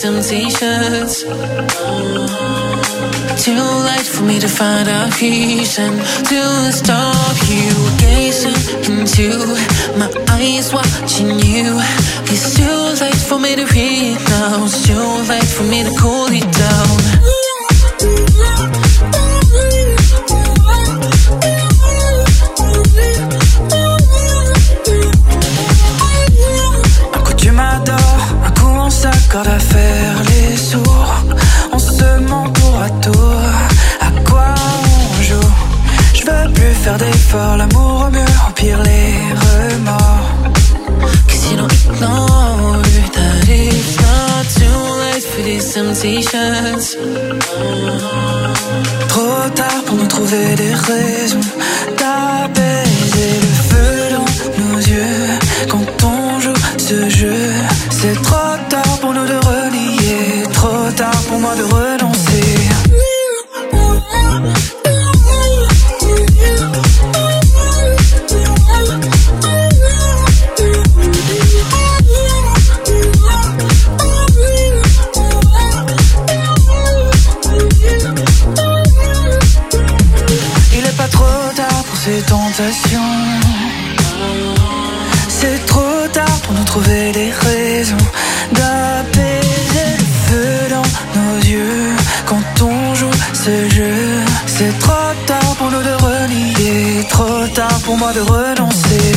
temptations. Too late for me to find a peace and to stop you gazing into my eyes, watching you. It's too late for me to read now. It's too late for me to cool it down. S'accorde à faire les sourds, on se ment tour à tour. À quoi on joue? Je veux plus faire d'efforts, l'amour au mieux, au pire les remords. Cause you don't know that it's not too late for these temptations. Trop tard pour nous trouver des raisons d'apaiser le feu dans nos yeux. Quand on joue ce jeu, c'est trop tard pour nous de relier, trop tard pour moi de renoncer. Il est pas trop tard pour ces tentations. C'est trop tard pour nous trouver des raisons d'apaiser le feu dans nos yeux. Quand on joue ce jeu, c'est trop tard pour nous de renier, trop tard pour moi de renoncer.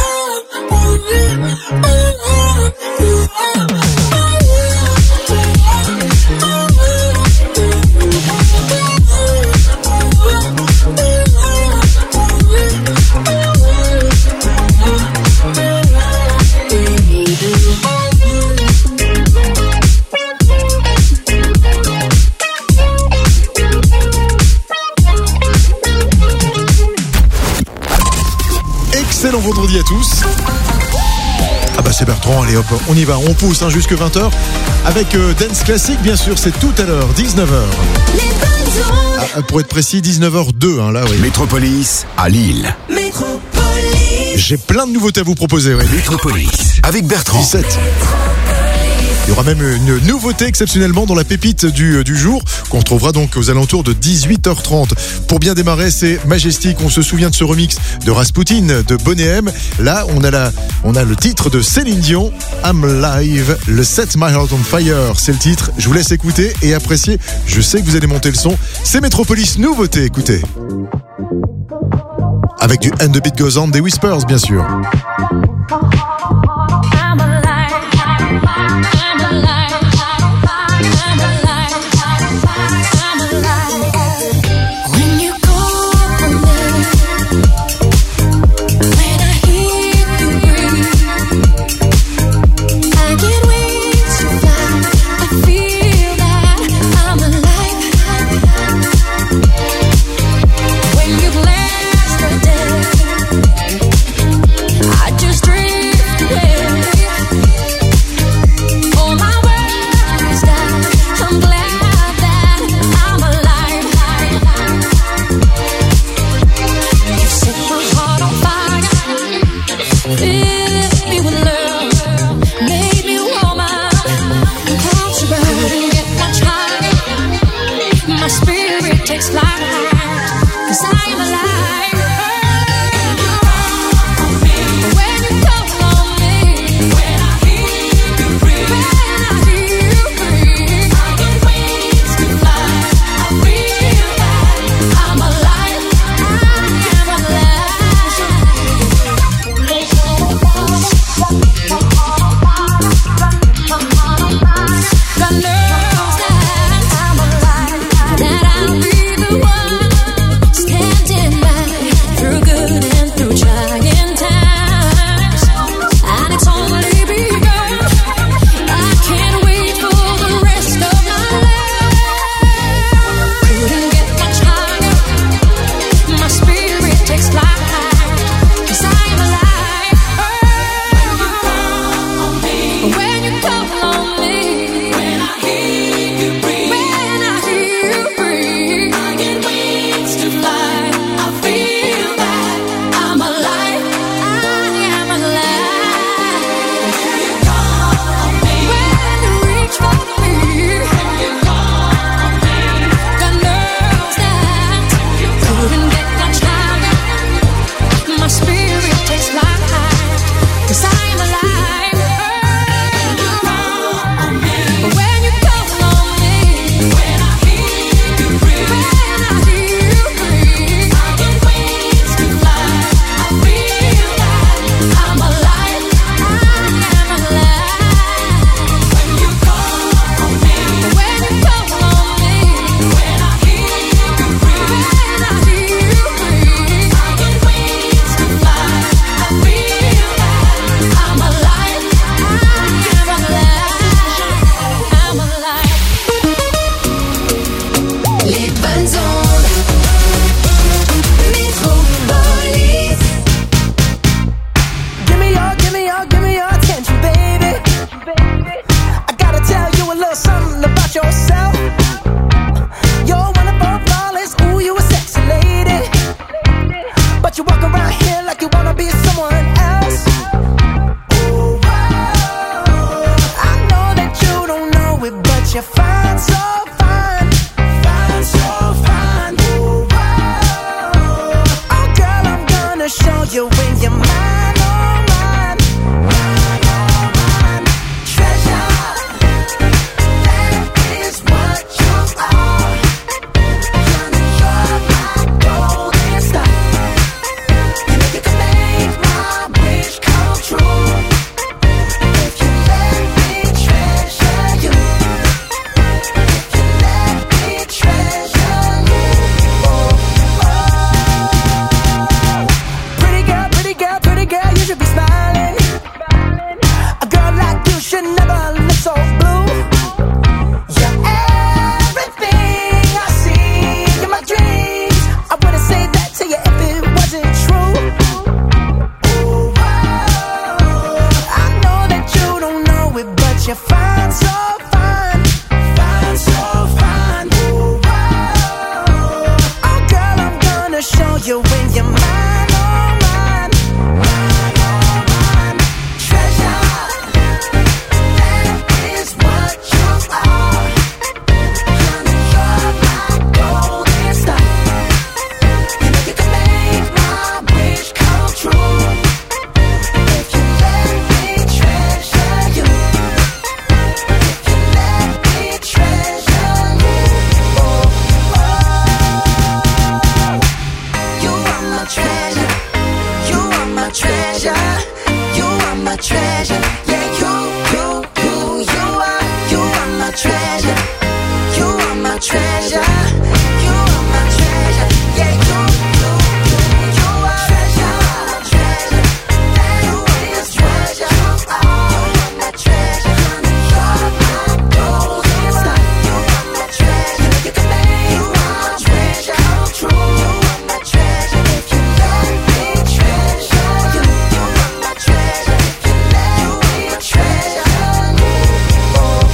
Excellent vendredi à tous. Ah bah c'est Bertrand, allez hop, on y va, on pousse jusque 20h avec Dance Classic, bien sûr, c'est tout à l'heure, 19h. Pour être précis, 19h02, là, oui. Métropolis à Lille. Métropolis. J'ai plein de nouveautés à vous proposer, oui. Métropolis avec Bertrand. 17. Il y aura même une nouveauté exceptionnellement dans la pépite du jour qu'on retrouvera donc aux alentours de 18h30. Pour bien démarrer, c'est Majestic. On se souvient de ce remix de Rasputin, de Boney M. Là, on a le titre de Céline Dion, I'm Live, le Set My Heart on Fire. C'est le titre. Je vous laisse écouter et apprécier. Je sais que vous allez monter le son. C'est Métropolis nouveauté. Écoutez. Avec du And the Beat Goes On des Whispers, bien sûr. I you in your mind, oh mind, mind, oh mind. Treasure, that is what you are. Honey, you're my golden star. You know you can make my wish come true. If you let me treasure you. If you let me treasure you. Oh, oh. You are my treasure. You are my treasure. You are my treasure. Yeah, you are my treasure. You are my treasure. You are my treasure. Yeah, you are treasure. Treasure. You is treasure. You are my treasure. You're my golden star. You are my treasure. You can make my treasure come true. You are my treasure. If you let me treasure you. You are my treasure. If you let me treasure you. Oh,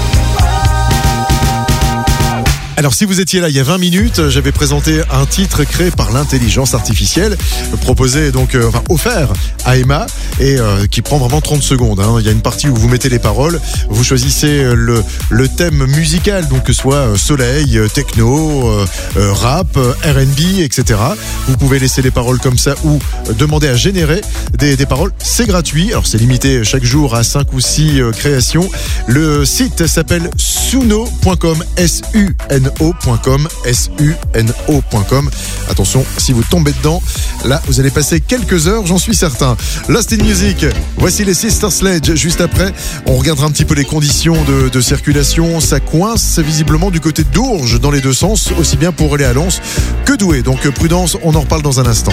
Alors si vous étiez là il y a 20 minutes, j'avais présenté un titre créé par l'intelligence artificielle, proposé donc, offert à Emma et qui prend vraiment 30 secondes. Hein. Il y a une partie où vous mettez les paroles, vous choisissez le thème musical, donc que ce soit soleil, techno, rap, R&B, etc. Vous pouvez laisser les paroles comme ça ou demander à générer des paroles. C'est gratuit, alors c'est limité chaque jour à 5 ou 6 créations. Le site s'appelle suno.com, suno.com, suno.com. Attention, si vous tombez dedans, là, vous allez passer quelques heures, j'en suis certain. Lost in Music, voici les Sister Sledge. Juste après, on regardera un petit peu les conditions de circulation. Ça coince visiblement du côté d'Ourges dans les deux sens, aussi bien pour aller à Lens que Douai. Donc prudence, on en reparle dans un instant.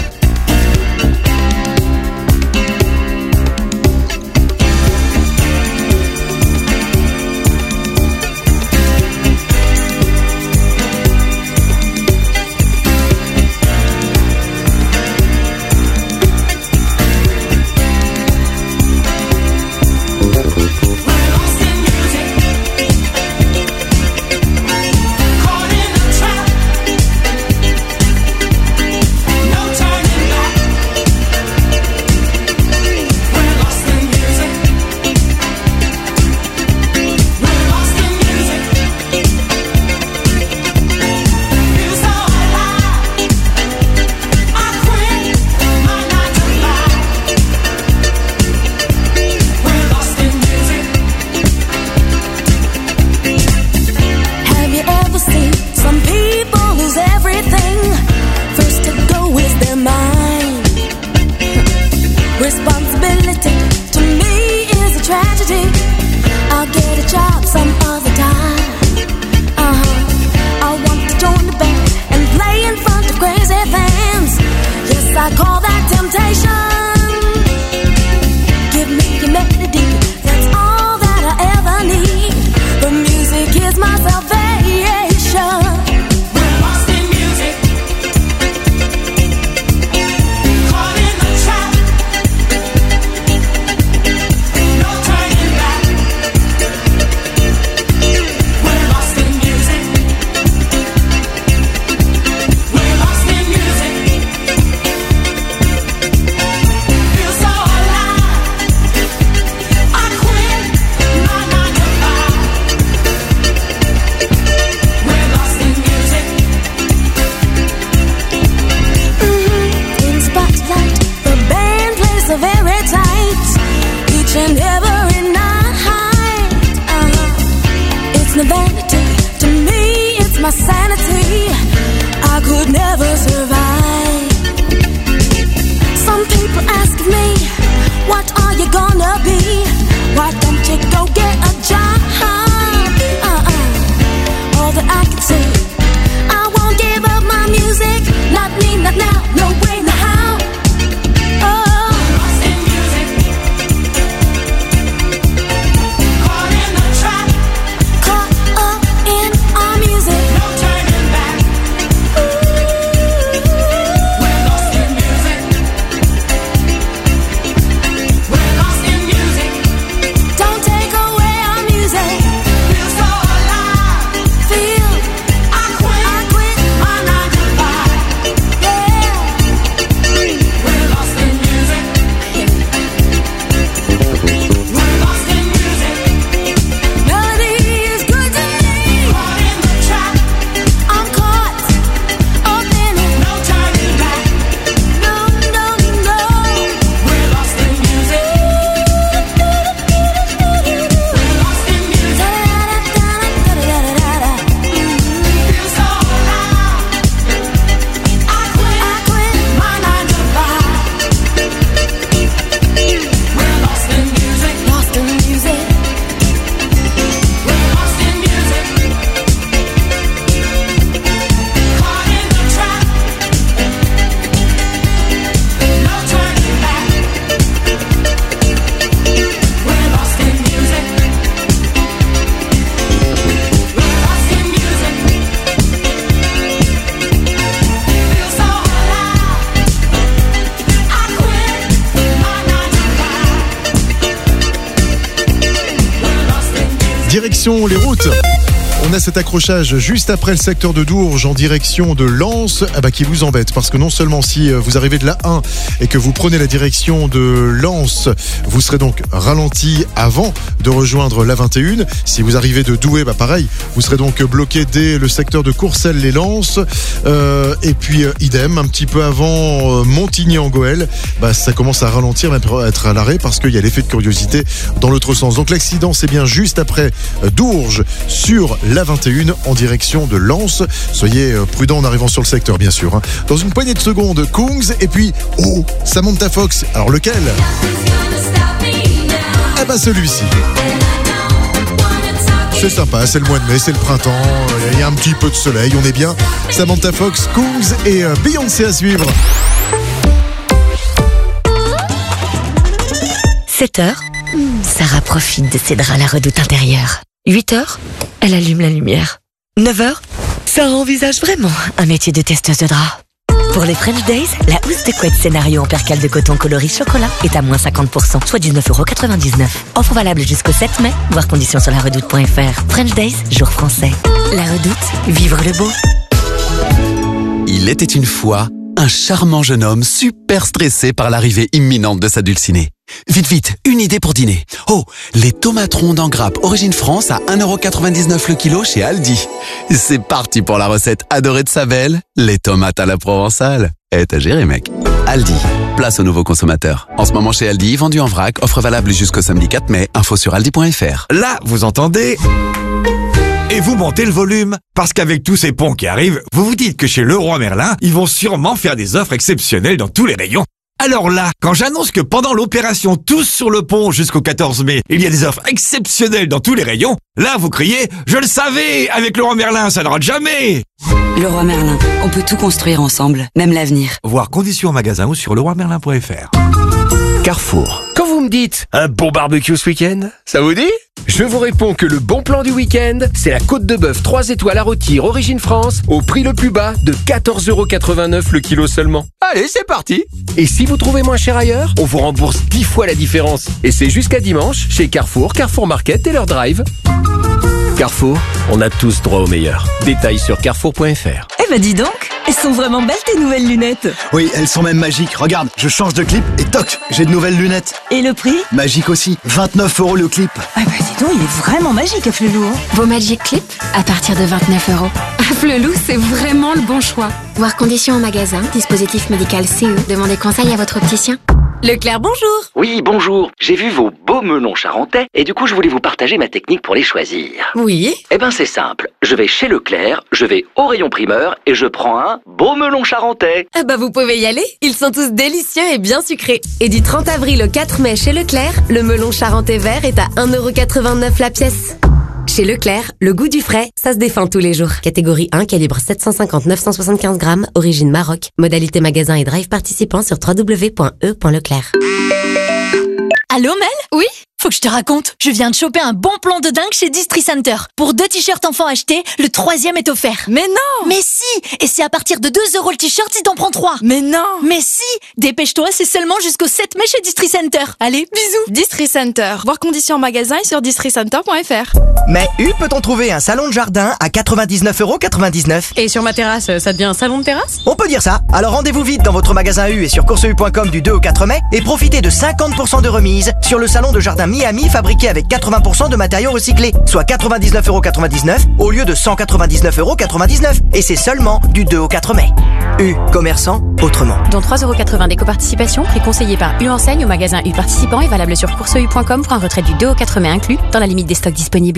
direction les routes. On a cet accrochage juste après le secteur de Dourges en direction de Lens qui vous embête parce que non seulement si vous arrivez de la 1 et que vous prenez la direction de Lens, vous serez donc ralenti avant de rejoindre la 21. Si vous arrivez de Douai, pareil, vous serez donc bloqué dès le secteur de Courcelles-les-Lances. Et puis idem, un petit peu avant Montigny-en-Goël, ça commence à ralentir, même à être à l'arrêt parce qu'il y a l'effet de curiosité dans l'autre sens. Donc l'accident, c'est bien juste après Dourges sur la 21 en direction de Lens. Soyez prudents en arrivant sur le secteur, bien sûr. Dans une poignée de secondes, Kungs et puis Samantha Fox. Alors lequel ? Celui-ci. C'est sympa, c'est le mois de mai, c'est le printemps, il y a un petit peu de soleil, on est bien. Samantha Fox, Kungs et Beyoncé à suivre. 7h, Sarah profite de ses draps à la redoute intérieure. 8h, elle allume la lumière. 9h, Sarah envisage vraiment un métier de testeuse de draps. Pour les French Days, la housse de couette scénario en percale de coton coloris chocolat est à moins 50%, soit 19,99€. Offre valable jusqu'au 7 mai, voir conditions sur laredoute.fr. French Days, jour français. La Redoute, vivre le beau. Il était une fois un charmant jeune homme super stressé par l'arrivée imminente de sa dulcinée. Vite, vite, une idée pour dîner. Les tomates rondes en grappe origine France à 1,99€ le kilo chez Aldi. C'est parti pour la recette adorée de sa belle, les tomates à la provençale. T'as géré, mec. Aldi, place aux nouveaux consommateurs. En ce moment chez Aldi, vendu en vrac, offre valable jusqu'au samedi 4 mai, info sur aldi.fr. Là, vous entendez ? Et vous montez le volume, parce qu'avec tous ces ponts qui arrivent, vous vous dites que chez Leroy Merlin, ils vont sûrement faire des offres exceptionnelles dans tous les rayons. Alors là, quand j'annonce que pendant l'opération Tous sur le pont jusqu'au 14 mai, il y a des offres exceptionnelles dans tous les rayons, là vous criez « Je le savais, avec Leroy Merlin, ça ne rate jamais !» Leroy Merlin, on peut tout construire ensemble, même l'avenir. Voir conditions en magasin ou sur leroymerlin.fr. Carrefour. Quand vous me dites un bon barbecue ce week-end, ça vous dit ? Je vous réponds que le bon plan du week-end, c'est la côte de bœuf 3 étoiles à rôtir origine France au prix le plus bas de 14,89€ le kilo seulement. Allez, c'est parti. Et si vous trouvez moins cher ailleurs, on vous rembourse 10 fois la différence. Et c'est jusqu'à dimanche chez Carrefour, Carrefour Market et leur drive. Carrefour, on a tous droit au meilleur. Détails sur carrefour.fr. Dis donc, elles sont vraiment belles tes nouvelles lunettes. Oui, elles sont même magiques. Regarde, je change de clip et toc, j'ai de nouvelles lunettes. Et le prix ? Magique aussi, 29€ le clip. Dis donc, il est vraiment magique, Afflelou. Vos Magic Clip, à partir de 29€. Afflelou, c'est vraiment le bon choix. Voir conditions en magasin, dispositif médical CE. Demandez conseil à votre opticien. Leclerc, bonjour. Oui, bonjour. J'ai vu vos beaux melons charentais et du coup, je voulais vous partager ma technique pour les choisir. Oui. C'est simple. Je vais chez Leclerc, je vais au rayon primeur et je prends un beau melon charentais. Vous pouvez y aller. Ils sont tous délicieux et bien sucrés. Et du 30 avril au 4 mai chez Leclerc, le melon charentais vert est à 1,89€ la pièce. Chez Leclerc, le goût du frais, ça se défend tous les jours. Catégorie 1, calibre 750-975 grammes, origine Maroc. Modalité magasin et drive participant sur www.e.leclerc. Allô Mel ? Oui ? Faut que je te raconte, je viens de choper un bon plan de dingue chez Distri Center. Pour 2 t-shirts enfants achetés, le 3e est offert. Mais non ! Mais si ! Et c'est à partir de 2€ le t-shirt si t'en prends 3. Mais non ! Mais si ! Dépêche-toi, c'est seulement jusqu'au 7 mai chez Distri Center. Allez, bisous. Distri Center. Voir conditions en magasin et sur districenter.fr. Mais peut-on trouver un salon de jardin à 99,99€. Et sur ma terrasse, ça devient un salon de terrasse ? On peut dire ça. Alors rendez-vous vite dans votre magasin U et sur courseu.com du 2 au 4 mai et profitez de 50% de remise sur le salon de jardin Miami fabriqué avec 80% de matériaux recyclés, soit 99,99€ au lieu de 199,99€. Et c'est seulement du 2 au 4 mai. U, commerçant autrement. Dont 3,80€ d'éco-participation, prix conseillé par U enseigne au magasin U participant et valable sur courseu.com pour un retrait du 2 au 4 mai inclus, dans la limite des stocks disponibles.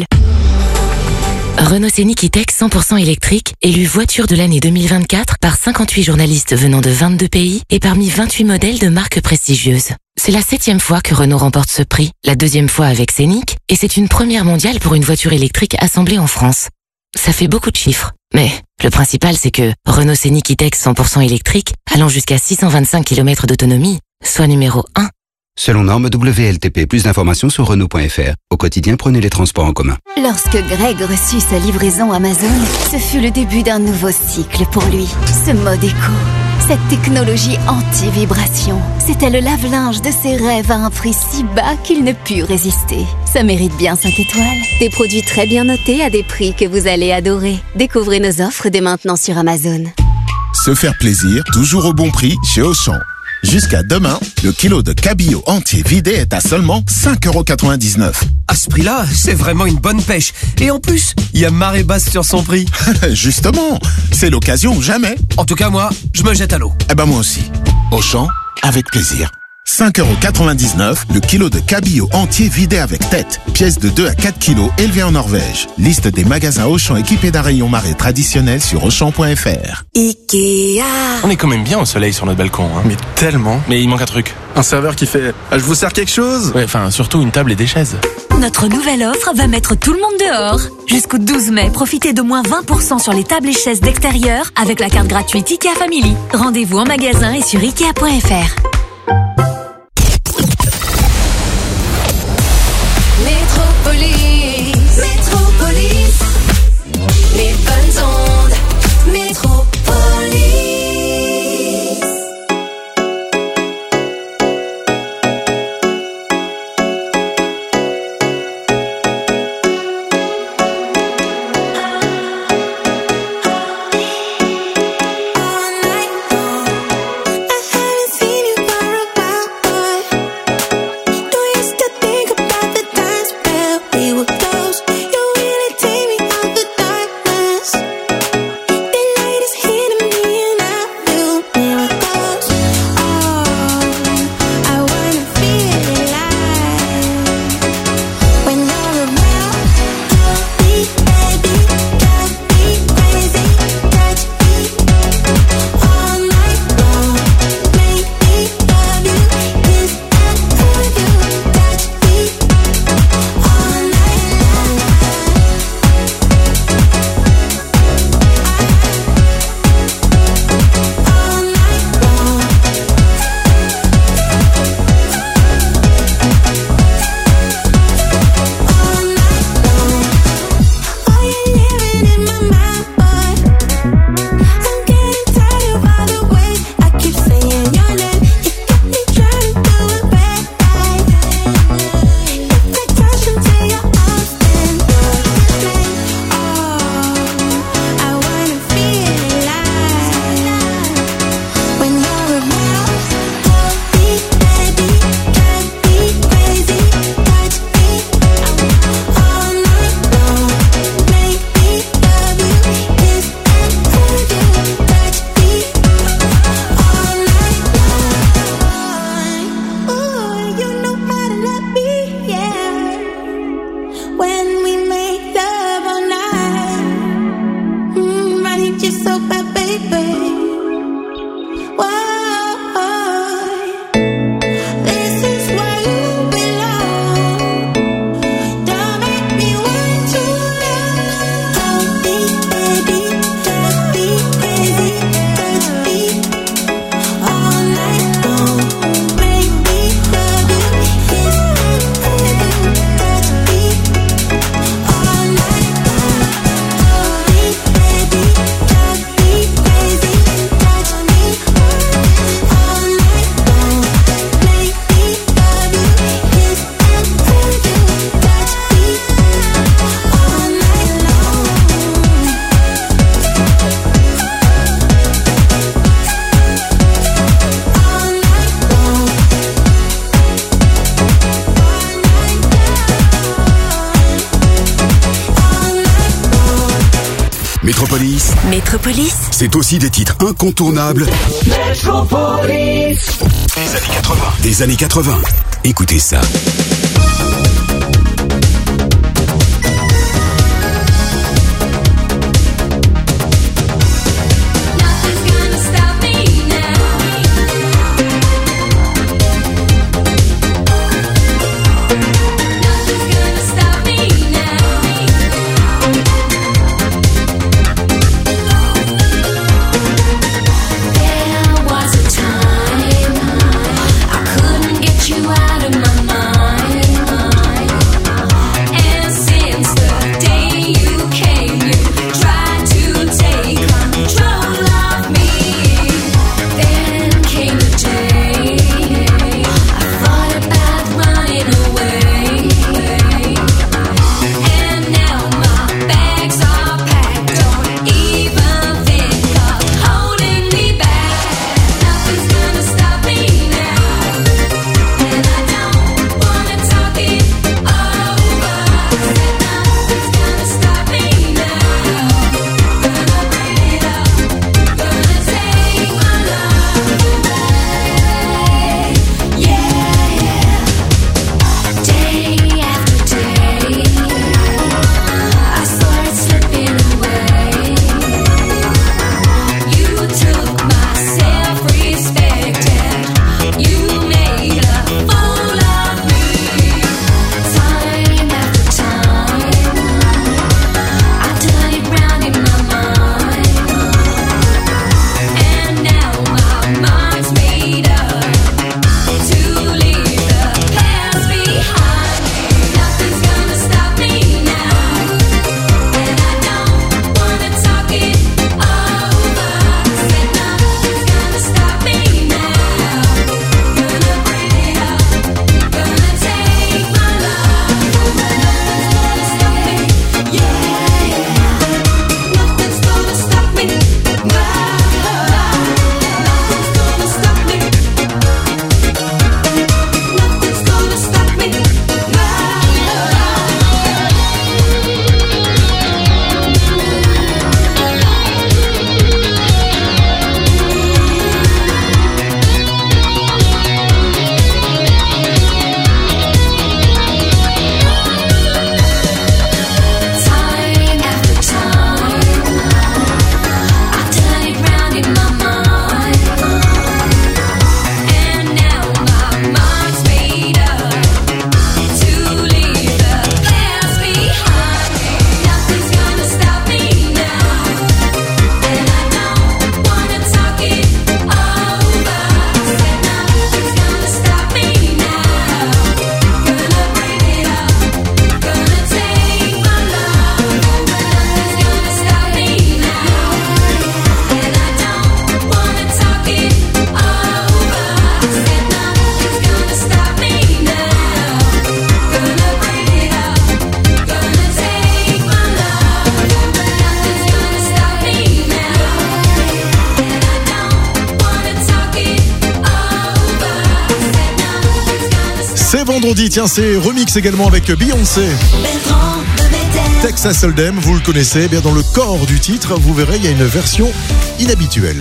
Renault Scénic E-Tech 100% électrique, élu voiture de l'année 2024 par 58 journalistes venant de 22 pays et parmi 28 modèles de marques prestigieuses. C'est la 7e fois que Renault remporte ce prix, la 2e fois avec Scénic, et c'est une première mondiale pour une voiture électrique assemblée en France. Ça fait beaucoup de chiffres, mais le principal c'est que Renault Scénic E-Tech 100% électrique, allant jusqu'à 625 km d'autonomie, soit numéro 1. Selon norme WLTP, plus d'informations sur Renault.fr. Au quotidien, prenez les transports en commun. Lorsque Greg reçut sa livraison Amazon, ce fut le début d'un nouveau cycle pour lui. Ce mode éco. Cette technologie anti-vibration, c'était le lave-linge de ses rêves à un prix si bas qu'il ne put résister. Ça mérite bien 5 étoiles. Des produits très bien notés à des prix que vous allez adorer. Découvrez nos offres dès maintenant sur Amazon. Se faire plaisir, toujours au bon prix chez Auchan. Jusqu'à demain, le kilo de cabillaud entier vidé est à seulement 5,99 €. À ce prix-là, c'est vraiment une bonne pêche. Et en plus, il y a marée basse sur son prix. Justement, c'est l'occasion ou jamais. En tout cas, moi, je me jette à l'eau. Eh ben moi aussi. Auchan, avec plaisir. 5,99 € le kilo de cabillaud entier vidé avec tête. Pièce de 2 à 4 kilos élevée en Norvège. Liste des magasins Auchan équipés d'un rayon marée traditionnel sur Auchan.fr. Ikea. On est quand même bien au soleil sur notre balcon, hein. Mais tellement. Mais il manque un truc. Un serveur qui fait « Je vous sers quelque chose ?» Ouais, enfin, surtout une table et des chaises. Notre nouvelle offre va mettre tout le monde dehors. Jusqu'au 12 mai, profitez de moins 20% sur les tables et chaises d'extérieur avec la carte gratuite Ikea Family. Rendez-vous en magasin et sur Ikea.fr. Métropolis, Métropolis, les bonnes ondes, Métropolis. Métropolis, c'est aussi des titres incontournables Métropolis. Des années 80. Écoutez ça. Out of my mind. on dit. Tiens, c'est remix également avec Beyoncé. Texas Hold'em, vous le connaissez. Eh bien, dans le corps du titre, vous verrez, il y a une version inhabituelle.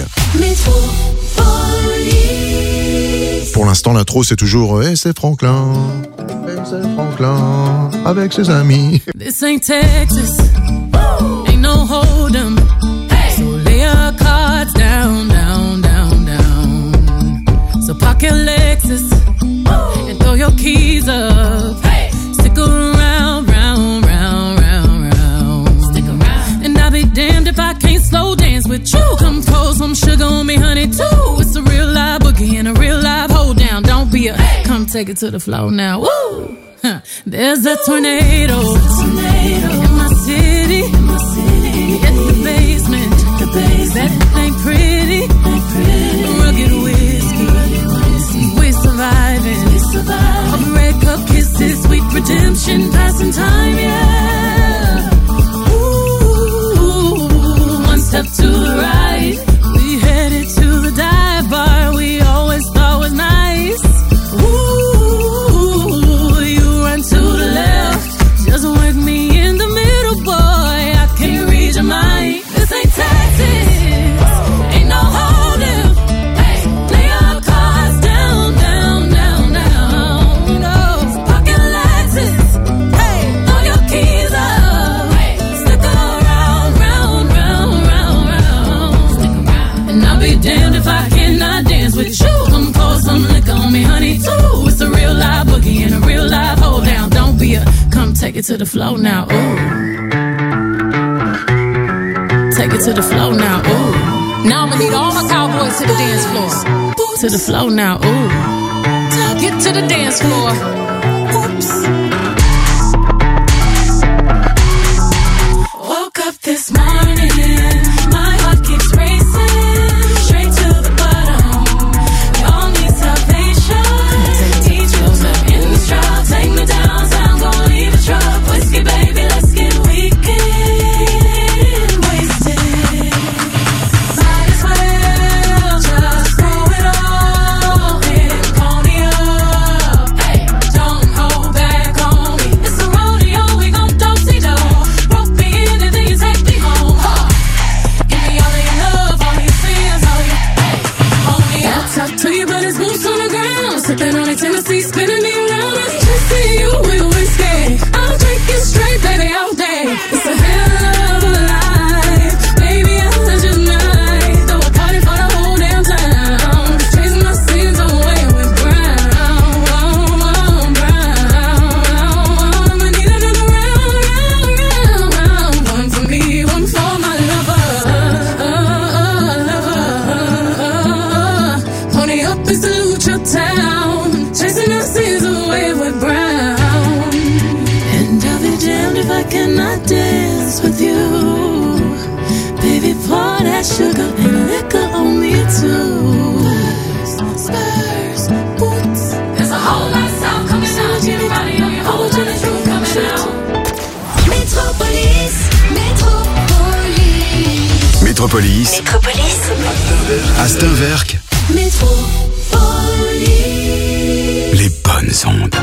Pour l'instant, l'intro, c'est toujours c'est Franklin. C'est Franklin avec ses amis. This ain't Texas. Ain't no Hold'em. So lay your cards down, down, down, down. So park your Lexus and throw your keys up. Stick around, round, round, round, round. Stick around. And I'll be damned if I can't slow dance with you. Come pour some sugar on me, honey, too. It's a real live boogie and a real live hold down. Don't be a come take it to the floor now. Woo! There's a tornado in my city. In the basement. That ain't pretty. Rugged whiskey. We're surviving. All the red cup kisses, sweet redemption, passing time, yeah. Ooh, one step to the right. We headed to the dive bar we always thought was nice. Ooh, you run to the left. Just work me in the middle, boy. I can't read your mind. This ain't Texas. Ain't no hold'em. Lay your cards down, down, down, down. No pocket Lexus. Throw your keys up. Stick around, round, round, round, round. Stick around. And I'll be damned if I cannot dance with you. Come pour some liquor on me, honey, too. It's a real live boogie and a real live hold down. Don't be a come take it to the floor now. Ooh. Take it to the floor now, ooh. Now I'ma need all my cowboys to the dance floor. To the floor now, ooh. Get to the dance floor. Oops. Woke up this morning, my heart keeps racing. Straight to the bottom. We all need salvation. Teach me to in the straw. Take me downtown, gon' leave a truck. Whiskey, baby, let's get weekend. Sipping on a Tennessee, spinning me around. Just see you with whiskey. I'm drinking straight, baby, all day. It's a hell of a life, baby. I just might throw a party for the whole damn town. Chasing my sins away with brown. I need another round. One for me, one for my lover. Pony up and salute your town. Chasing our sins away with brown. And I'll be damned if I cannot dance with you. Baby, pour that sugar and liquor on me too. Spurs, boots. There's a whole lot of sound coming out. Everybody on your whole lot of truth coming out. Métropolis, Métropolis. Métropolis. Métropolis. Astinverk. Métropolis. Les bonnes ondes.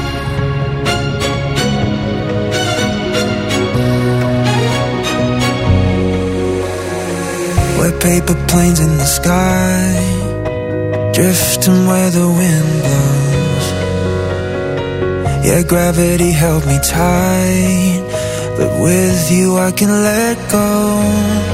We're paper planes in the sky, drifting where the wind blows. Yeah, gravity held me tight, but with you I can let go.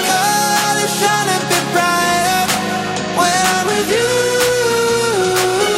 With you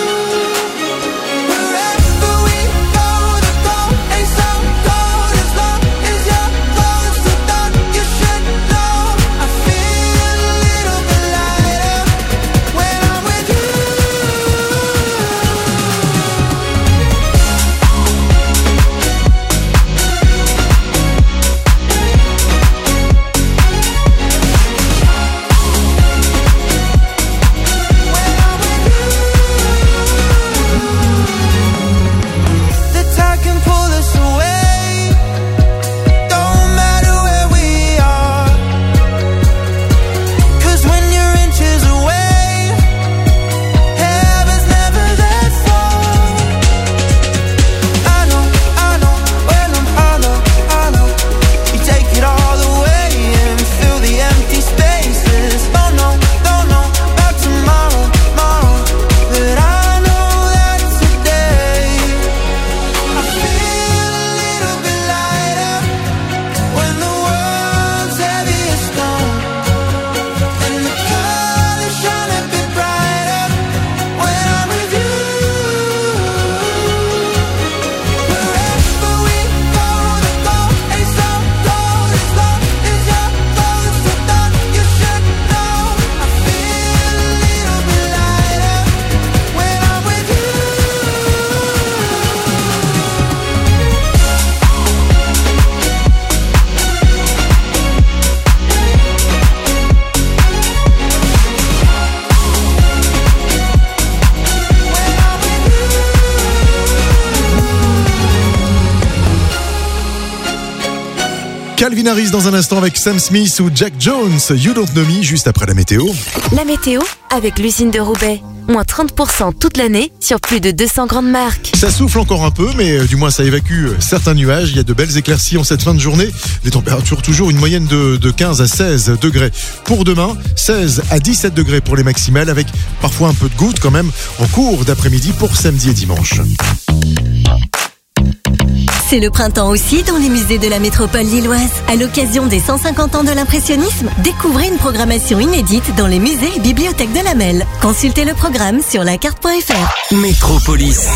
Calvin Harris dans un instant avec Sam Smith ou Jack Jones. You Don't Know Me, juste après la météo. La météo avec l'usine de Roubaix. Moins 30% toute l'année sur plus de 200 grandes marques. Ça souffle encore un peu, mais du moins ça évacue certains nuages. Il y a de belles éclaircies en cette fin de journée. Les températures toujours une moyenne de 15 à 16 degrés. Pour demain, 16 à 17 degrés pour les maximales, avec parfois un peu de gouttes quand même en cours d'après-midi pour samedi et dimanche. C'est le printemps aussi dans les musées de la métropole lilloise. À l'occasion des 150 ans de l'impressionnisme, découvrez une programmation inédite dans les musées et bibliothèques de la Melle. Consultez le programme sur lacarte.fr. Métropolis.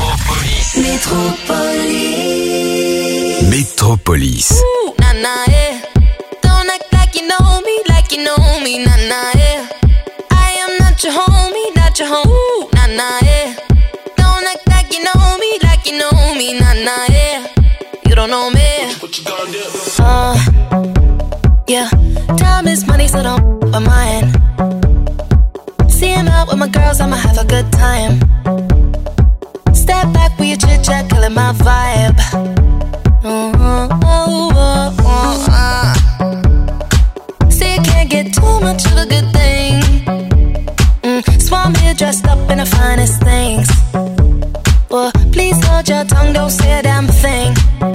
Métropolis. Ooh, nah, nah, yeah. Don't act like you know me, nah, nah, yeah. I am not your homie, Ooh, nah, nah, yeah. Don't act like you know me, nah, nah, yeah. You don't know me. What you gonna do? Yeah. Time is money, so don't with mine. See him out with my girls, I'ma have a good time. Step back with your chit chat, killing my vibe. See, you can't get too much of a good thing. Swam here dressed up in the finest things. Well, please hold your tongue, don't say a damn thing.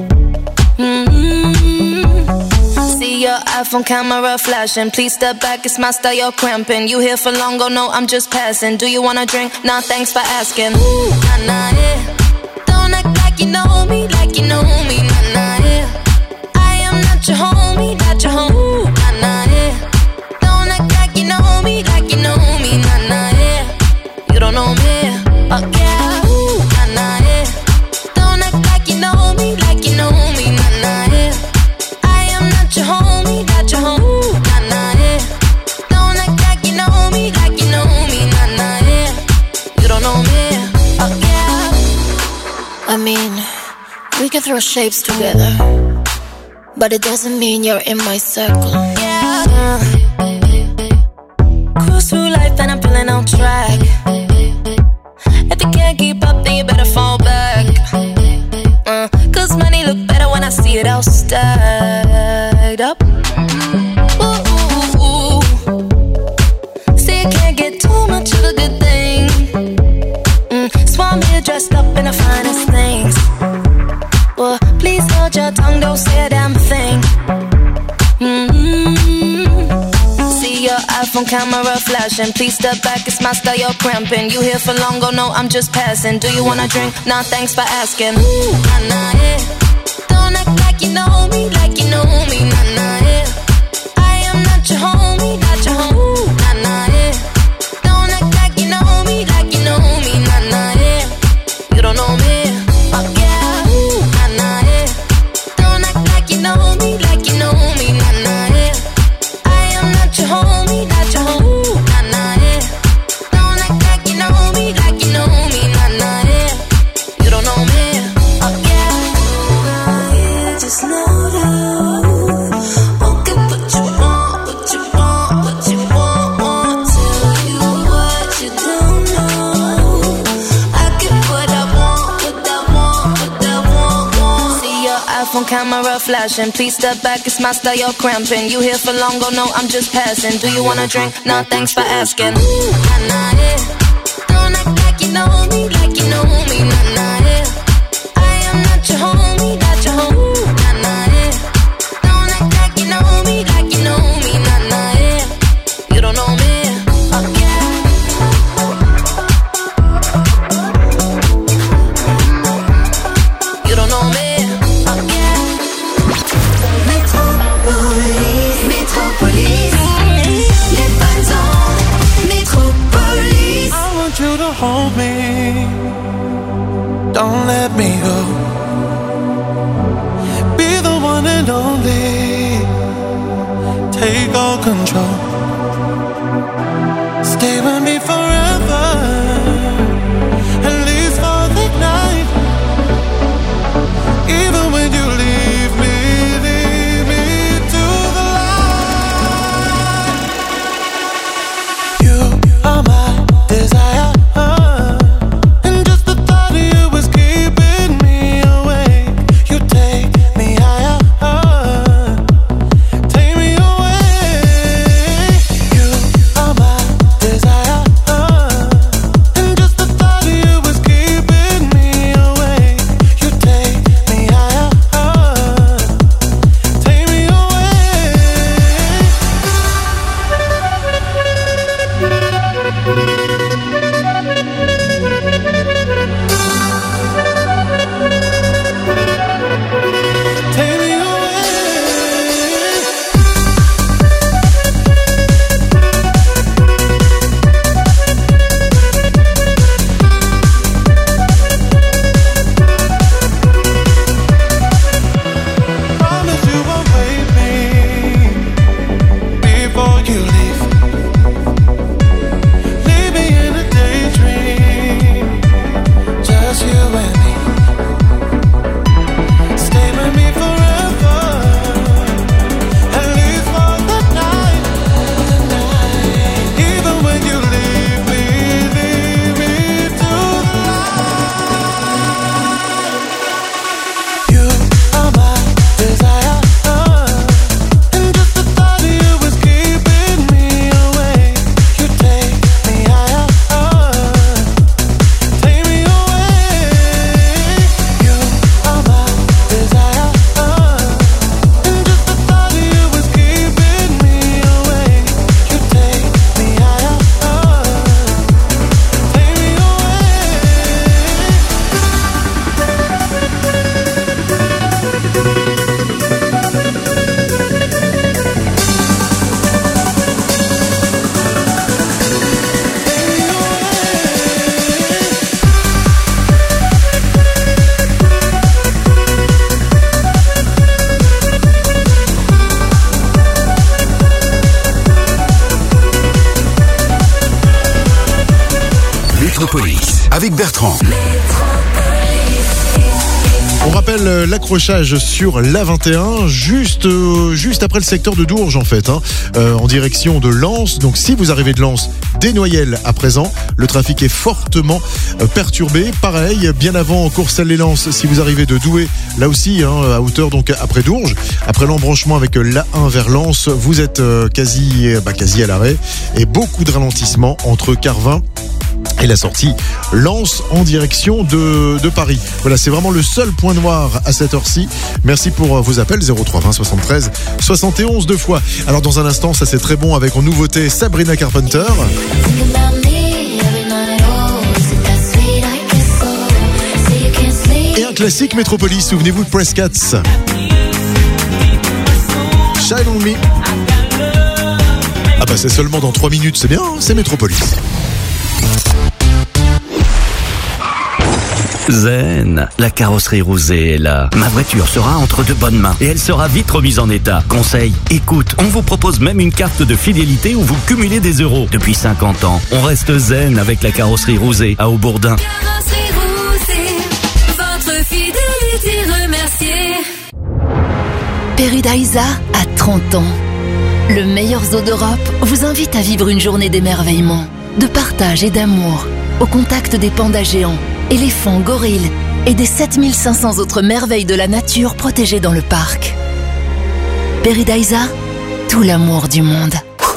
See your iPhone camera flashing. Please step back, it's my style, you're cramping. You here for long, go no, I'm just passing. Do you wanna drink? Nah, thanks for asking. Ooh, nah, nah, yeah. Don't act like you know me, nah, nah, yeah. I am not your homie, Ooh, nah, nah, yeah. Don't act like you know me, nah, nah, yeah. You don't know me, oh yeah. Ooh, nah, nah, yeah. Don't act like you know me, nah, nah, yeah. I am not your homie, Ooh, nah, nah, yeah. Don't act like you know me, nah, nah, yeah. You don't know me, oh yeah. I mean, we can throw shapes together, but it doesn't mean you're in my circle. Yeah. Cruise through life and I'm feeling on track. If you can't keep up, then you better fall back. Cause money look better when I see it all stacked up. Ooh, ooh, ooh. See, you can't get too much of a good thing. Swam here dressed up in the finest things. Well, please hold your tongue, don't say a damn thing. See your iPhone camera flashing. Please step back, it's my style, you're cramping. You here for long, go no, I'm just passing. Do you wanna drink? Nah, thanks for asking. Ooh, nah, nah, yeah. Don't act like you know me, nah, nah, yeah. I am not your homie, Ooh, nah, nah, yeah. Don't act like you know me, nah, nah, yeah. You don't know me, oh yeah. Ooh, nah, nah, yeah. Don't act like you know me, nah, nah, yeah. I am not your homie, Ooh, nah, nah, yeah. Don't act like you know me, nah, nah, yeah. You don't know me, oh yeah. Just know that won't get what you want, what you want, what you want. Won't tell you what you don't know. I get what I want, what I want, what I want. See your iPhone camera flashing. Please step back, it's my style, you're cramping. You here for long, go no, I'm just passing. Do you wanna drink? Nah, thanks for asking. Ooh, nah, nah, yeah. Don't act like you know me, nah, nah, yeah. I am not your homie, Ooh, nah, nah, yeah. Don't act like you know me, nah, nah, yeah. You don't know me, oh yeah. You don't know me, oh yeah. Métropolis, les bonnes ondes, Métropolis. I want you to hold me, don't let me go. Be the one and only, take all control. Stay with me forever, at least for the night. Even when you leave me to the light. You are my desire, and just the thought of you is keeping me awake. You take me higher, Métropolis avec Bertrand. On rappelle l'accrochage sur l'A21 juste après le secteur de Dourges en fait, en direction de Lens. Donc si vous arrivez de Lens, dès Noyelles à présent, le trafic est fortement perturbé. Pareil, bien avant Courcelles-les-Lens, si vous arrivez de Douai, là aussi à hauteur donc après Dourges, après l'embranchement avec l'A1 vers Lens, vous êtes quasi à l'arrêt et beaucoup de ralentissements entre Carvin et la sortie Lens en direction de Paris. Voilà, c'est vraiment le seul point noir à cette heure-ci. Merci pour vos appels 03 20 73 71 deux fois. Alors dans un instant, ça c'est très bon avec en nouveauté Sabrina Carpenter. Et un classique Métropolis, souvenez-vous de Prescott. Shine on me. Ah bah c'est seulement dans 3 minutes, c'est bien, c'est Métropolis. Zen, la carrosserie Rousset est là. Ma voiture sera entre de bonnes mains et elle sera vite remise en état. Conseil, écoute, on vous propose même une carte de fidélité où vous cumulez des euros. Depuis 50 ans, on reste zen avec la carrosserie Rousset à Aubourdin. Carrosserie Rousset, votre fidélité remerciée. Peridaisa a 30 ans. Le meilleur zoo d'Europe vous invite à vivre une journée d'émerveillement, de partage et d'amour, au contact des pandas géants, éléphants, gorilles et des 7500 autres merveilles de la nature protégées dans le parc. Peridaisa, tout l'amour du monde.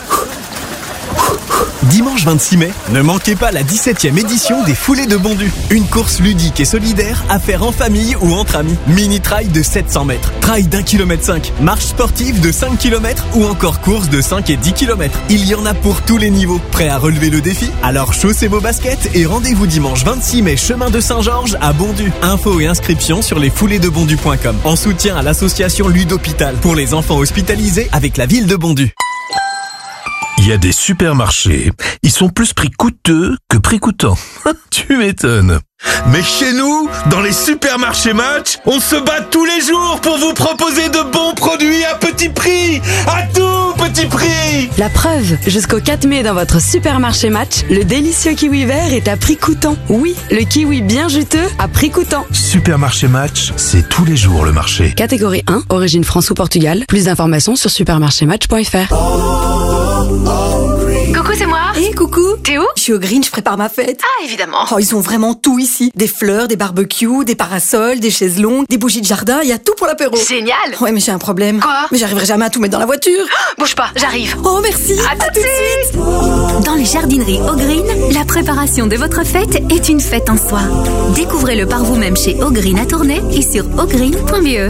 Dimanche 26 mai, ne manquez pas la 17e édition des Foulées de Bondu. Une course ludique et solidaire à faire en famille ou entre amis. Mini-trail de 700 mètres, trail d'1,5 km, marche sportive de 5 km ou encore course de 5 et 10 km. Il y en a pour tous les niveaux. Prêt à relever le défi? Alors chaussez vos baskets et rendez-vous dimanche 26 mai, chemin de Saint-Georges à Bondu. Infos et inscriptions sur lesfoulesdebondu.com. En soutien à l'association Ludhôpital pour les enfants hospitalisés avec la ville de Bondu. Il y a des supermarchés, ils sont plus prix coûteux que prix coûtant. Tu m'étonnes. Mais chez nous, dans les supermarchés Match, on se bat tous les jours pour vous proposer de bons produits à petit prix. À tout petit prix. La preuve, jusqu'au 4 mai dans votre supermarché Match, le délicieux kiwi vert est à prix coûtant. Oui, le kiwi bien juteux à prix coûtant. Supermarché Match, c'est tous les jours le marché. Catégorie 1, origine France ou Portugal. Plus d'informations sur supermarchématch.fr. Coucou, c'est moi. Hé, coucou. T'es où? Je suis au Green, je prépare ma fête. Ah, évidemment. Oh, ils ont vraiment tout ici. Des fleurs, des barbecues, des parasols, des chaises longues, des bougies de jardin, il y a tout pour l'apéro. Génial. Ouais, mais j'ai un problème. Quoi? Mais j'arriverai jamais à tout mettre dans la voiture. Bouge pas, j'arrive. Oh, merci. À tout de suite. Dans les jardineries Au Green, la préparation de votre fête est une fête en soi. Découvrez-le par vous-même chez Au Green à Tournai et sur augreen.be.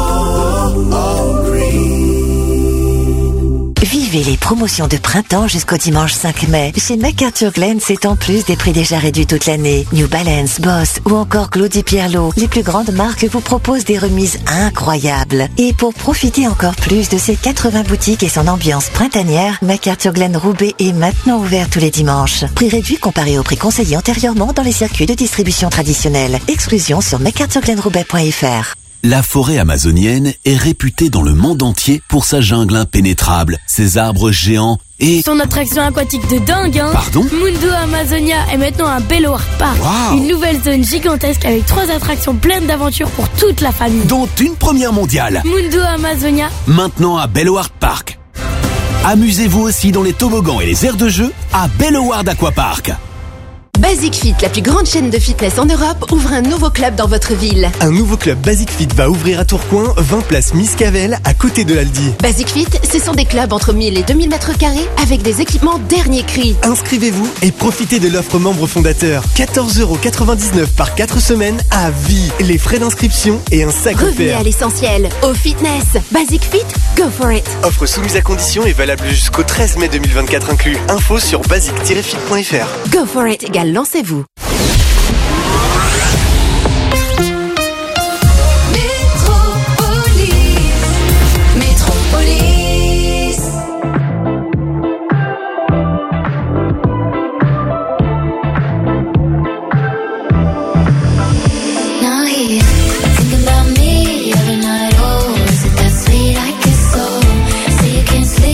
Vivez les promotions de printemps jusqu'au dimanche 5 mai. Chez MacArthur Glen, c'est en plus des prix déjà réduits toute l'année. New Balance, Boss ou encore Claudie Pierlot. Les plus grandes marques vous proposent des remises incroyables. Et pour profiter encore plus de ses 80 boutiques et son ambiance printanière, MacArthur Glen Roubaix est maintenant ouvert tous les dimanches. Prix réduit comparé au prix conseillé antérieurement dans les circuits de distribution traditionnels. Exclusion sur macarthurglenroubaix.fr. La forêt amazonienne est réputée dans le monde entier pour sa jungle impénétrable, ses arbres géants et... Son attraction aquatique de dingue, hein. Pardon? Mundo Amazonia est maintenant un Bellower Park. Wow. Une nouvelle zone gigantesque avec 3 attractions pleines d'aventures pour toute la famille. Dont une première mondiale. Mundo Amazonia. Maintenant à Bellower Park. Amusez-vous aussi dans les toboggans et les aires de jeu à Bellower Aquapark. Basic Fit, la plus grande chaîne de fitness en Europe, ouvre un nouveau club dans votre ville. Un nouveau club Basic Fit va ouvrir à Tourcoing, 20 place Miscavel, à côté de l'Aldi. Basic Fit, ce sont des clubs entre 1000 et 2000 mètres carrés avec des équipements dernier cri. Inscrivez-vous et profitez de l'offre membre fondateur. 14,99€ par 4 semaines à vie. Les frais d'inscription et un sac Revenez offert. à l'essentiel, au fitness. Basic Fit, go for it. Offre soumise à condition et valable jusqu'au 13 mai 2024 inclus. Info sur basic-fit.fr. Go for it égale lancez-vous.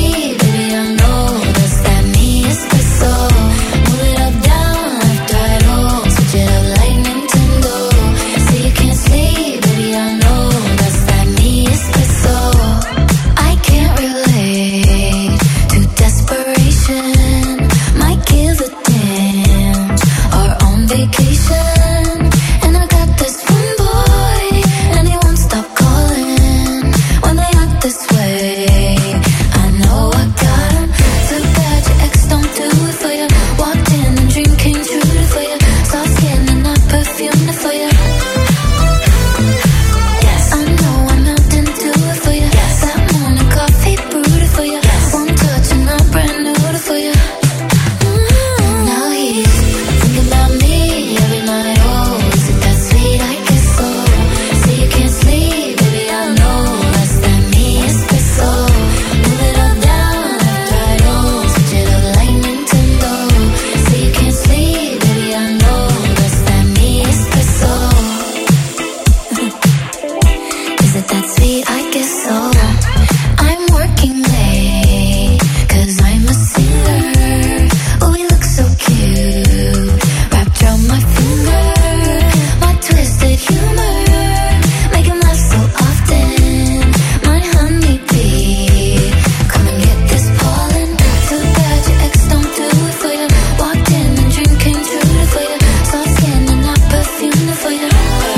Move it up, down, left, right, vacation, and I got this one boy, and he won't stop calling when they act this way. I know I got him. Too bad your ex don't do it for you. Walked in and dream came true for you. Soft skin and not perfume for you. Yes, I know I'm out and do it for you. Yes, that morning coffee brewed it for you. Yes, one touch and I'm brand new for you. Now he's thinking about me every night. Oh, is it that sweet? I guess so. Say you can't sleep, baby, I know that's that me espresso. Move it up, down, left, right, oh, switch it up like Nintendo. Say you can't sleep, baby, I know that's that me espresso. Is it that sweet? I guess so. I'm working late, 'cause I'm a singer. Oh, we look so cute, wrapped around my finger. My twisted humor, make him laugh so often. My honeybee, come and get this pollen. Too bad your ex don't do it for you. Walked in and dream came true for you. Soft skin and not perfume for you.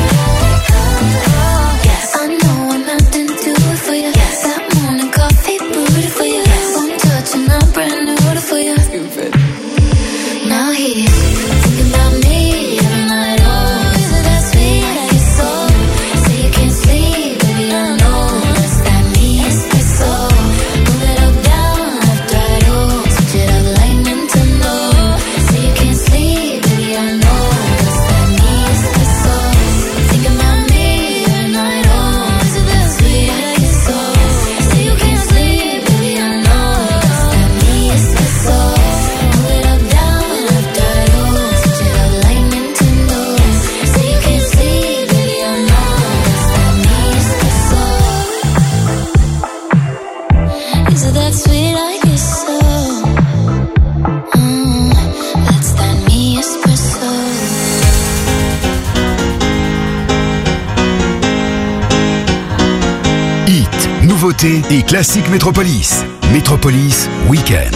Yes, I know I'm out and do it for you. Yes, that morning coffee brewed for you. Yes, one touch and I'm brand new for you. Stupid. Now he's thinking about me every night. Oh, is it that sweet? I guess so. Say you can't sleep, baby, I know that's that me espresso. Move it up, down, left, right, oh, switch it up like Nintendo. Say you can't sleep, baby, I know that's that me espresso. Thinking about me every night. Oh, is it that sweet? I guess so. Say you can't sleep, baby, I know that's that me espresso. Move it up, down, left, right, oh, switch it up like Nintendo. Say you can't sleep, baby, I know that's that me espresso. Is it that sweet? I guess so. That's that me espresso. Hit, nouveautés et classiques Métropolis. Métropolis Week-end.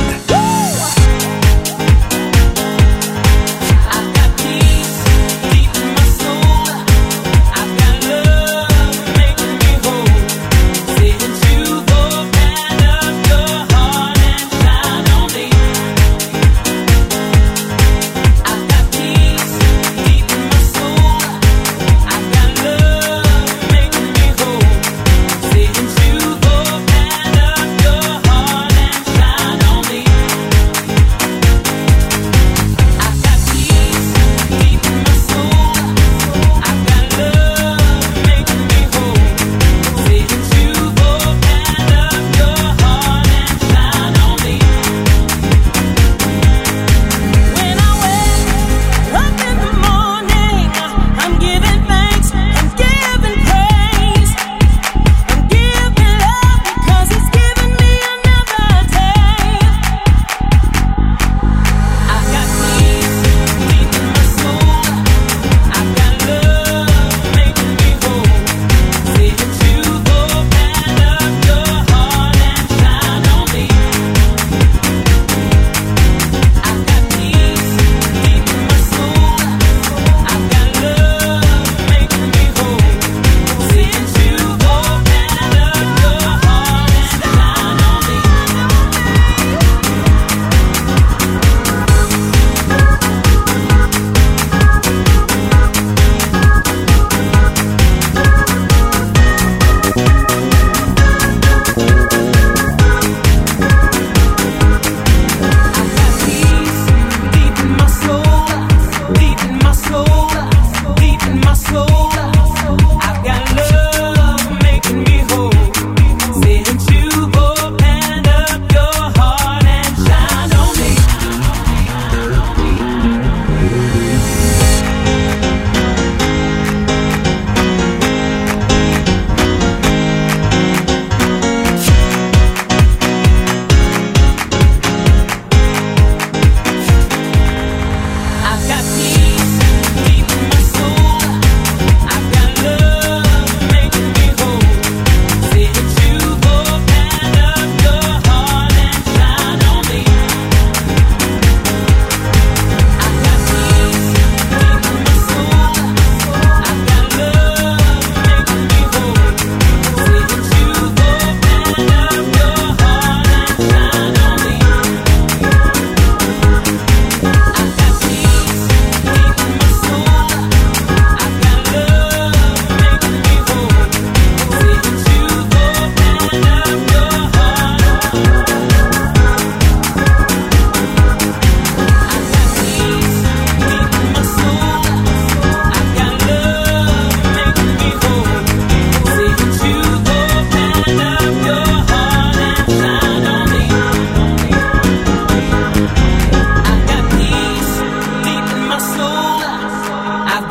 Shine on me.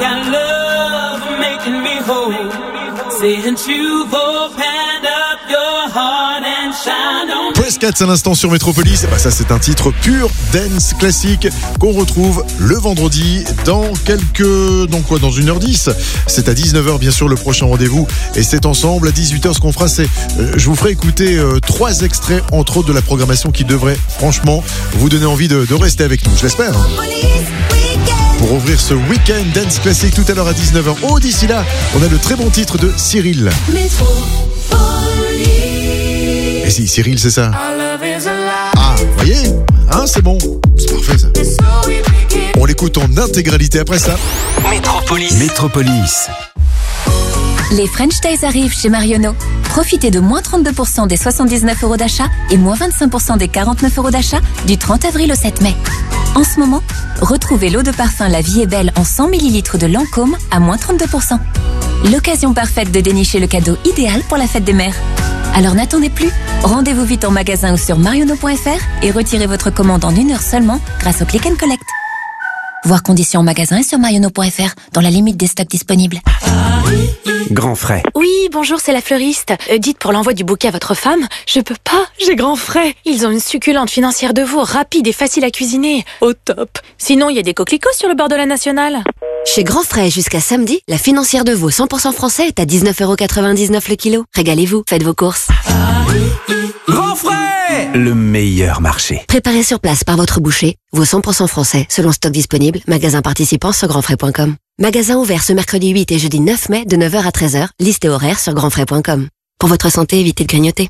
got love making me whole. Since you've opened up your heart and shine on. Prescott à l'instant sur Métropolis. Ça c'est un titre pur dance classique qu'on retrouve le vendredi dans dans 1h10. C'est à 19h bien sûr le prochain rendez-vous et c'est ensemble à 18h ce qu'on fera c'est je vous ferai écouter 3 extraits entre autres de la programmation qui devrait franchement vous donner envie de rester avec nous, je l'espère. Pour ouvrir ce week-end dance classique tout à l'heure à 19h. Oh, d'ici là, on a le très bon titre de Cyril. Et si, Cyril, c'est ça. Ah, voyez, hein, c'est bon. C'est parfait, ça. On l'écoute en intégralité après ça. Métropolis. Les French Days arrivent chez Marionneau. Profitez de moins 32% des 79 € d'achat et moins 25% des 49 € d'achat du 30 avril au 7 mai. En ce moment, retrouvez l'eau de parfum La Vie est Belle en 100 ml de Lancôme à moins 32%. L'occasion parfaite de dénicher le cadeau idéal pour la fête des mères. Alors n'attendez plus, rendez-vous vite en magasin ou sur marionneau.fr et retirez votre commande en 1 heure seulement grâce au Click and Collect. Voir conditions en magasin et sur marionneau.fr dans la limite des stocks disponibles. Grand frais. Oui, bonjour, c'est la fleuriste. Dites pour l'envoi du bouquet à votre femme, je peux pas, j'ai grand frais. Ils ont une succulente financière de veau, rapide et facile à cuisiner. Au top. Sinon, il y a des coquelicots sur le bord de la Nationale. Chez Grand Frais, jusqu'à samedi, la financière de veau 100% français est à 19,99 € le kilo. Régalez-vous, faites vos courses. Grand frais, le meilleur marché. Préparé sur place par votre boucher, veau 100% français, selon stock disponible, magasin participant sur grandfrais.com. Magasin ouvert ce mercredi 8 et jeudi 9 mai de 9h à 13h, liste et horaire sur grandfrais.com. Pour votre santé, évitez de grignoter.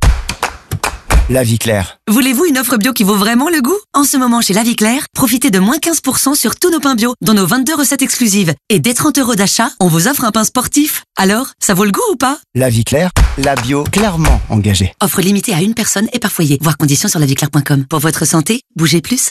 La Vie Claire. Voulez-vous une offre bio qui vaut vraiment le goût? En ce moment, chez La Vie Claire, profitez de moins 15% sur tous nos pains bio, dont nos 22 recettes exclusives. Et dès 30 € d'achat, on vous offre un pain sportif. Alors, ça vaut le goût ou pas? La Vie Claire, la bio clairement engagée. Offre limitée à une personne et par foyer. Voir conditions sur lavieclaire.com. Pour votre santé, bougez plus.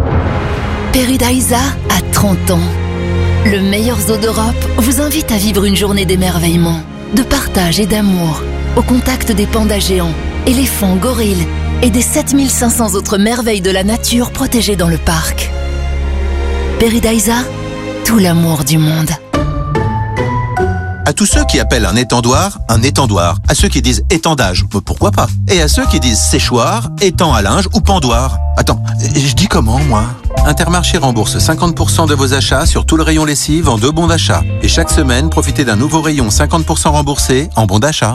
Paradisa a 30 ans. Le meilleur zoo d'Europe vous invite à vivre une journée d'émerveillement, de partage et d'amour, au contact des pandas géants, éléphants, gorilles et des 7500 autres merveilles de la nature protégées dans le parc. Paradisa, tout l'amour du monde. À tous ceux qui appellent un étendoir, à ceux qui disent étendage, pourquoi pas? Et à ceux qui disent séchoir, étang à linge ou pendoir. Attends, je dis comment, moi? Intermarché rembourse 50% de vos achats sur tout le rayon lessive en 2 bons d'achat. Et chaque semaine, profitez d'un nouveau rayon 50% remboursé en bons d'achat.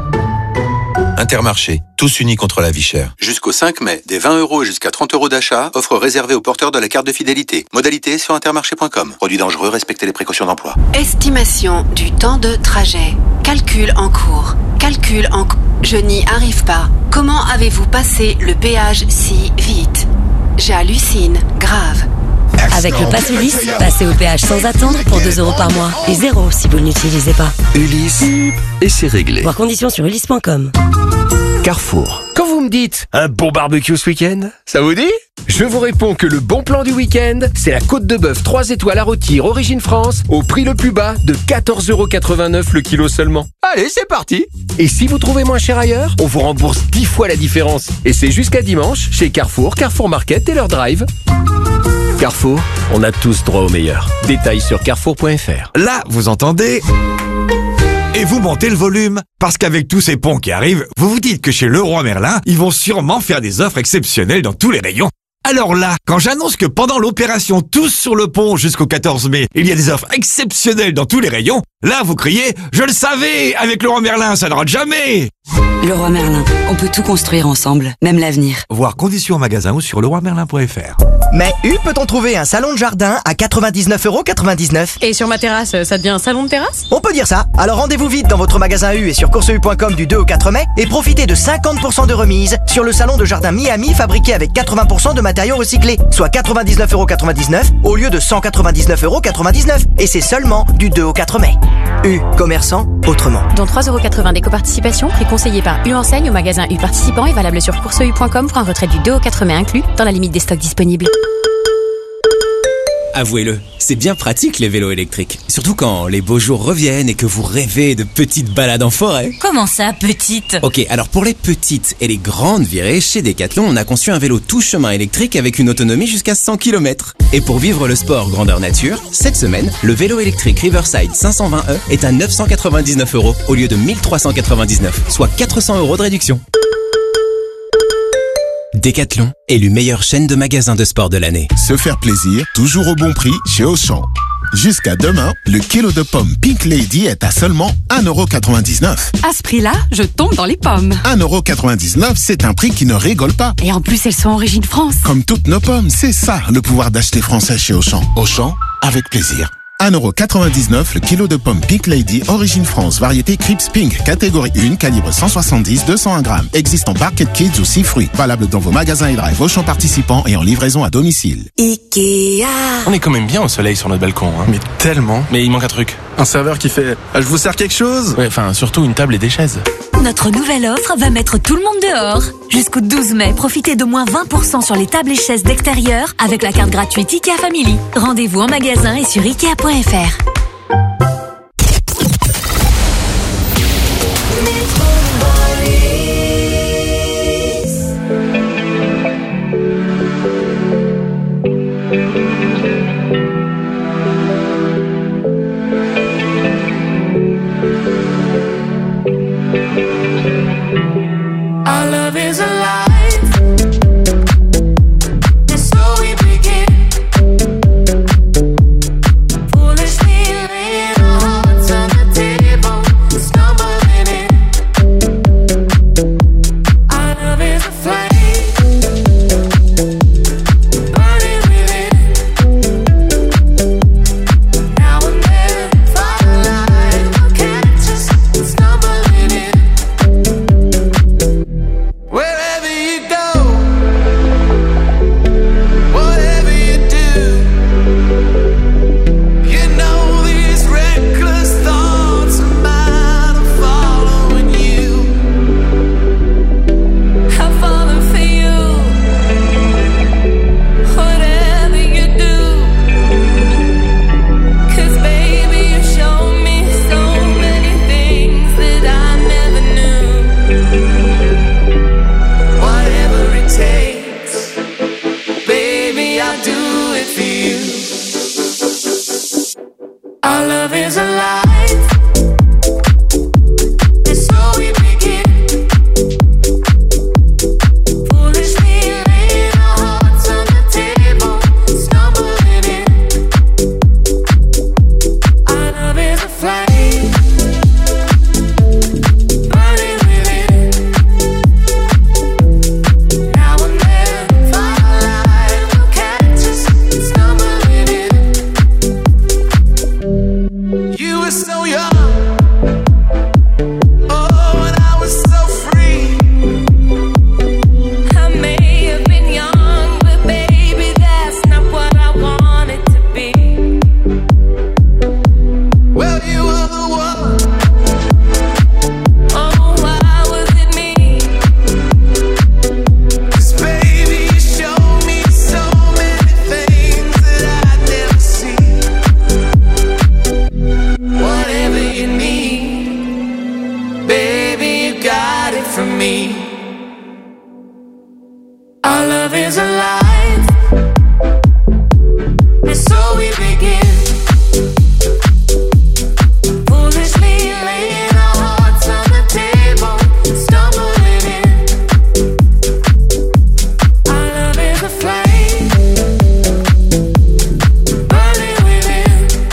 Intermarché, tous unis contre la vie chère. Jusqu'au 5 mai, des 20 € et jusqu'à 30 € d'achat, offre réservée aux porteurs de la carte de fidélité. Modalité sur intermarché.com. Produit dangereux, respectez les précautions d'emploi. Estimation du temps de trajet. Calcul en cours. Je n'y arrive pas. Comment avez-vous passé le péage si vite? J'hallucine, grave. Avec le Pass Ulysse, passez au péage sans attendre pour 2 € par mois. Et 0 si vous ne l'utilisez pas. Ulysse, et c'est réglé. Voir conditions sur ulysse.com. Carrefour. Quand vous me dites un bon barbecue ce week-end, ça vous dit? Je vous réponds que le bon plan du week-end, c'est la côte de bœuf 3 étoiles à rôtir Origine France au prix le plus bas de 14,89 € le kilo seulement. Allez, c'est parti! Et si vous trouvez moins cher ailleurs, on vous rembourse 10 fois la différence. Et c'est jusqu'à dimanche chez Carrefour, Carrefour Market et leur drive. Carrefour, on a tous droit au meilleur. Détails sur carrefour.fr. Là, vous entendez? Et vous montez le volume. Parce qu'avec tous ces ponts qui arrivent, vous vous dites que chez Leroy Merlin, ils vont sûrement faire des offres exceptionnelles dans tous les rayons. Alors là, quand j'annonce que pendant l'opération Tous sur le pont jusqu'au 14 mai, il y a des offres exceptionnelles dans tous les rayons, là vous criez « Je le savais, avec Leroy Merlin, ça ne rate jamais !» Leroy Merlin, on peut tout construire ensemble, même l'avenir. Voir conditions en magasin ou sur leroymerlin.fr. Mais peut-on trouver un salon de jardin à 99,99 €? Et sur ma terrasse, ça devient un salon de terrasse? On peut dire ça. Alors rendez-vous vite dans votre magasin U et sur courseu.com du 2 au 4 mai et profitez de 50% de remise sur le salon de jardin Miami fabriqué avec 80% de matériaux recyclés, soit 99,99 € au lieu de 199,99 €. Et c'est seulement du 2 au 4 mai. U, commerçant autrement. Dont 3,80 € d'éco-participation, prix conseillé par U Enseigne au magasin U participant et valable sur courseu.com pour un retrait du 2 au 4 mai inclus dans la limite des stocks disponibles. avouez-le, c'est bien pratique les vélos électriques. Surtout quand les beaux jours reviennent et que vous rêvez de petites balades en forêt. Comment ça, petite? Ok, alors pour les petites et les grandes virées, chez Decathlon, on a conçu un vélo tout chemin électrique avec une autonomie jusqu'à 100 km. Et pour vivre le sport grandeur nature, cette semaine, le vélo électrique Riverside 520e est à 999 € au lieu de 1399, soit 400 € de réduction. Decathlon, élu meilleure chaîne de magasins de sport de l'année. Se faire plaisir, toujours au bon prix chez Auchan. Jusqu'à demain, le kilo de pommes Pink Lady est à seulement 1,99 €. À ce prix-là, je tombe dans les pommes. 1,99 €, c'est un prix qui ne rigole pas. Et en plus, elles sont origine France. Comme toutes nos pommes, c'est ça le pouvoir d'acheter français chez Auchan. Auchan, avec plaisir. 1,99 € le kilo de pommes Pink Lady, origine France, variété Crips Pink, catégorie 1, calibre 170-201 grammes. Existe en Barquette Kids ou 6 fruits. Valable dans vos magasins et drive Auchan participants et en livraison à domicile. Ikea. On est quand même bien au soleil sur notre balcon, hein. Mais tellement. Mais il manque un truc. Un serveur qui fait « Je vous sers quelque chose ?» Ouais, enfin, surtout une table et des chaises. Notre nouvelle offre va mettre tout le monde dehors. Jusqu'au 12 mai, profitez de moins 20% sur les tables et chaises d'extérieur avec la carte gratuite Ikea Family. Rendez-vous en magasin et sur Ikea.fr. Our love is alive. And so we begin. Foolishly laying our hearts on the table, stumbling in. Our love is a flame, burning within. Now and then, firelight will catch us stumbling in. Wherever you go, whatever you do, you know these reckless thoughts of mine are following you. I'm falling for you, whatever you do. 'Cause baby, you show me so many things that I never knew. Whatever it takes, baby, I'll do it for you. Our love is alive.